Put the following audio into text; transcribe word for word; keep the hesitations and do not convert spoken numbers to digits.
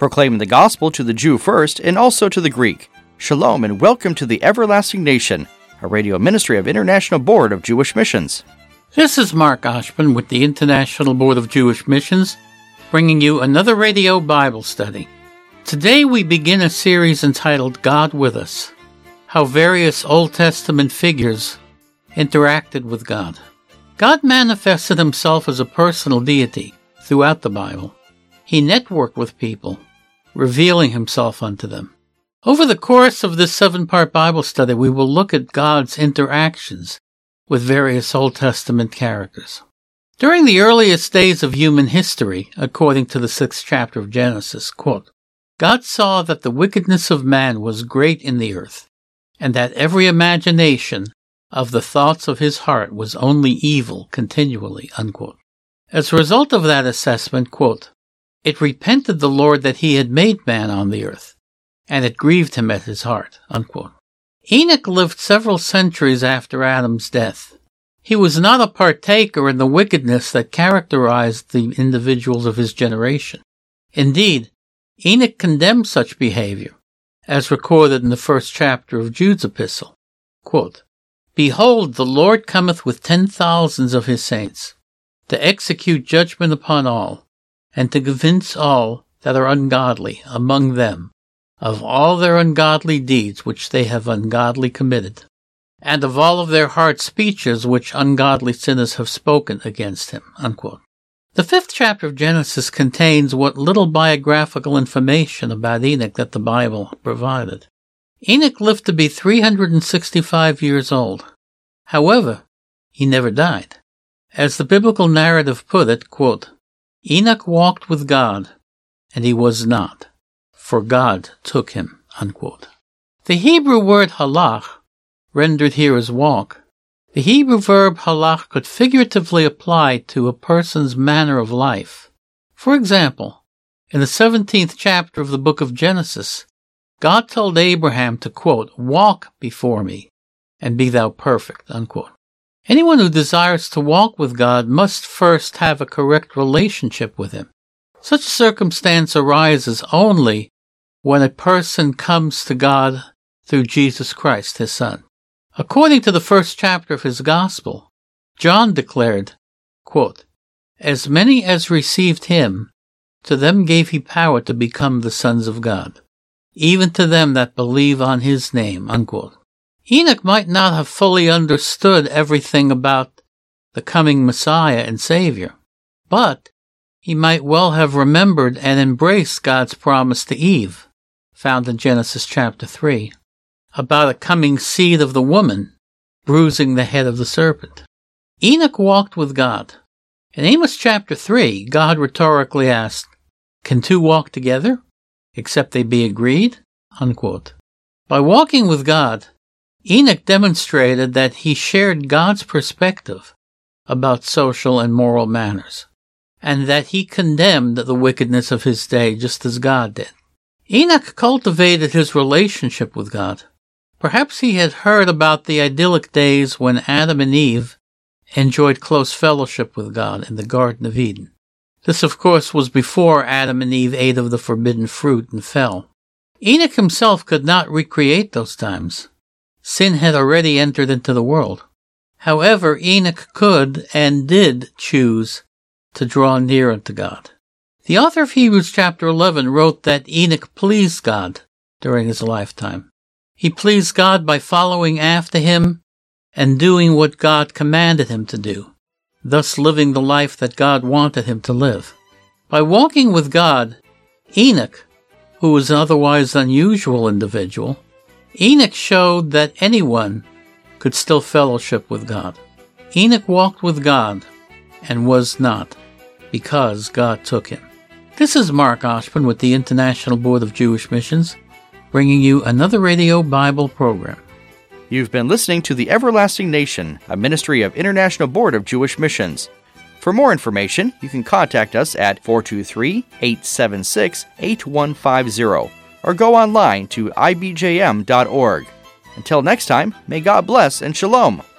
proclaiming the gospel to the Jew first and also to the Greek. Shalom and welcome to the Everlasting Nation, a radio ministry of International Board of Jewish Missions. This is Mark Oshman with the International Board of Jewish Missions, bringing you another radio Bible study. Today we begin a series entitled God with Us, how various Old Testament figures interacted with God. God manifested himself as a personal deity throughout the Bible. He networked with people, revealing himself unto them. Over the course of this seven-part Bible study, we will look at God's interactions with various Old Testament characters. During the earliest days of human history, according to the sixth chapter of Genesis, quote, God saw that the wickedness of man was great in the earth, and that every imagination of the thoughts of his heart was only evil continually, unquote. As a result of that assessment, quote, it repented the Lord that he had made man on the earth, and it grieved him at his heart, unquote. Enoch lived several centuries after Adam's death. He was not a partaker in the wickedness that characterized the individuals of his generation. Indeed, Enoch condemned such behavior, as recorded in the first chapter of Jude's epistle. Quote, Behold, the Lord cometh with ten thousands of his saints, to execute judgment upon all, and to convince all that are ungodly among them of all their ungodly deeds which they have ungodly committed, and of all of their hard speeches which ungodly sinners have spoken against him. Unquote. The fifth chapter of Genesis contains what little biographical information about Enoch that the Bible provided. Enoch lived to be three hundred sixty-five years old. However, he never died. As the biblical narrative put it, quote, Enoch walked with God, and he was not, for God took him, unquote. The Hebrew word halach, rendered here as walk, the Hebrew verb halach could figuratively apply to a person's manner of life. For example, in the seventeenth chapter of the book of Genesis, God told Abraham to, quote, walk before me, and be thou perfect, unquote. Anyone who desires to walk with God must first have a correct relationship with him. Such a circumstance arises only when a person comes to God through Jesus Christ, his Son. According to the first chapter of his Gospel, John declared, quote, As many as received him, to them gave he power to become the sons of God, even to them that believe on his name, unquote. Enoch might not have fully understood everything about the coming Messiah and Savior, but he might well have remembered and embraced God's promise to Eve, found in Genesis chapter three, about a coming seed of the woman bruising the head of the serpent. Enoch walked with God. In Amos chapter three, God rhetorically asked, Can two walk together, except they be agreed? Unquote. By walking with God, Enoch demonstrated that he shared God's perspective about social and moral manners, and that he condemned the wickedness of his day just as God did. Enoch cultivated his relationship with God. Perhaps he had heard about the idyllic days when Adam and Eve enjoyed close fellowship with God in the Garden of Eden. This, of course, was before Adam and Eve ate of the forbidden fruit and fell. Enoch himself could not recreate those times. Sin had already entered into the world. However, Enoch could and did choose to draw near unto God. The author of Hebrews chapter eleven wrote that Enoch pleased God during his lifetime. He pleased God by following after him and doing what God commanded him to do, thus living the life that God wanted him to live. By walking with God, Enoch, who was an otherwise unusual individual, Enoch showed that anyone could still fellowship with God. Enoch walked with God and was not, because God took him. This is Mark Oshman with the International Board of Jewish Missions, bringing you another radio Bible program. You've been listening to The Everlasting Nation, a ministry of International Board of Jewish Missions. For more information, you can contact us at four two three, eight seven six, eight one five zero or go online to I B J M dot org. Until next time, may God bless and shalom.